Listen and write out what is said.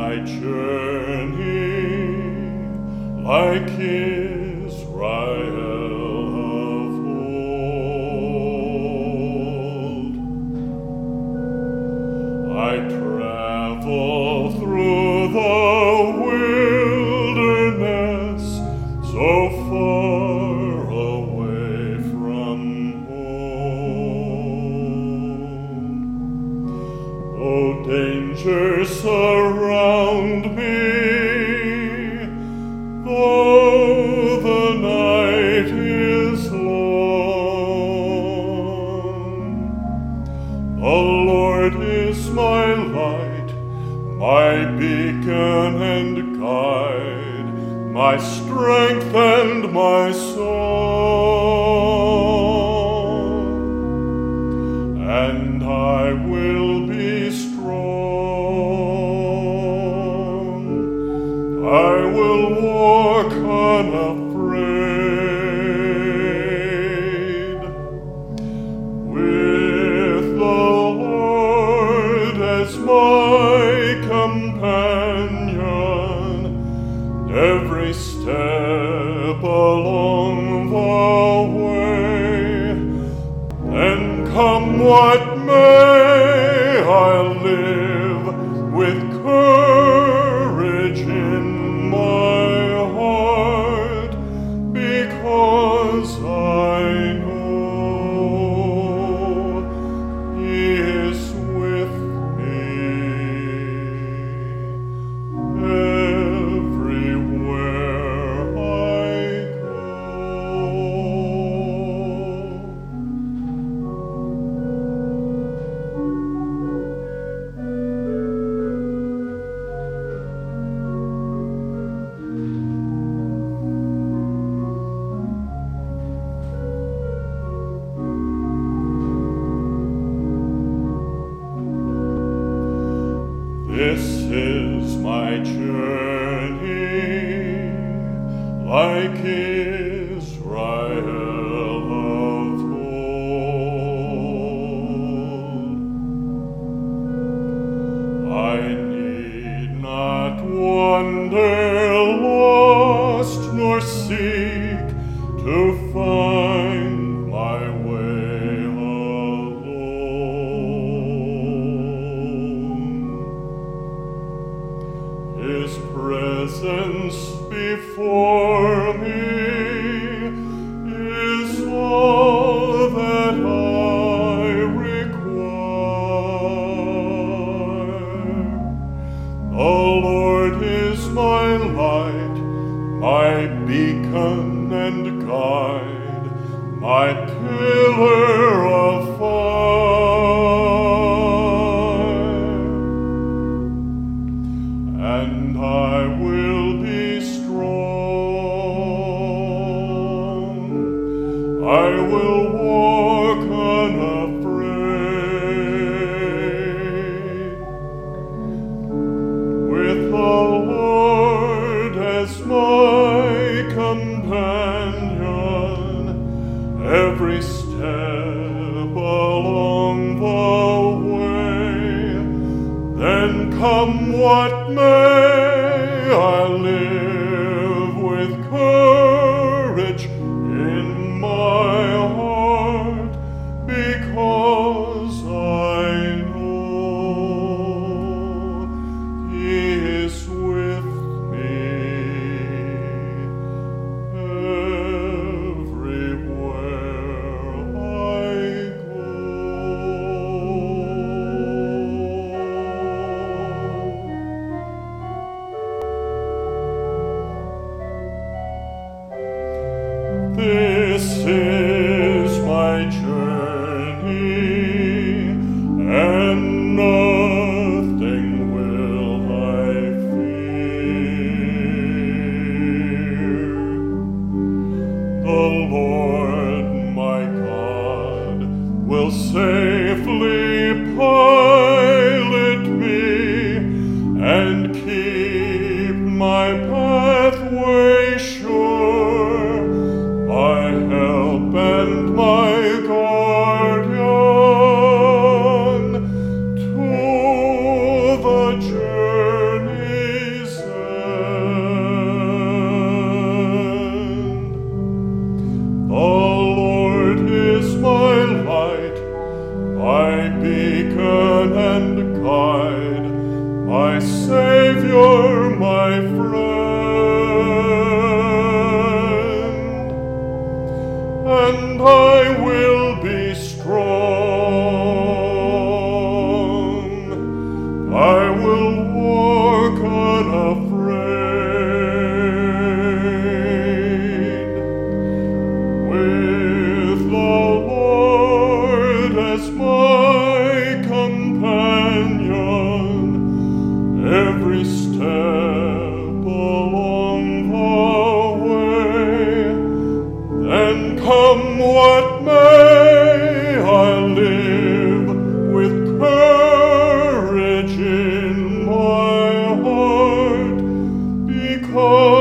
my journey, like Israel of old. I travel through the wilderness, so far away from home. Oh, dangers surround me, though the night is long. The Lord is my light, my beacon and guide, my strength and my song, and I will be strong. I will walk unafraid, with the Lord as my companion, every step along the way. And come what may, I live with courage in my heart, because I know He is with me everywhere I go. This is my journey, like Israel of old. I need not wander lost, nor seek to find my way alone. His presence before me is all that I require. The Lord is my light, my beacon and guide, my pillar of fire, and I will be strong. I will walk unafraid, with the Lord as my companion, every step along the way. Then come what may, I live with courage in my heart, because I know He is with me everywhere I go. This is my journey, and nothing will I fear. The Lord my God will safely pilot me and keep my pathway sure, my help and my guardian to the journey call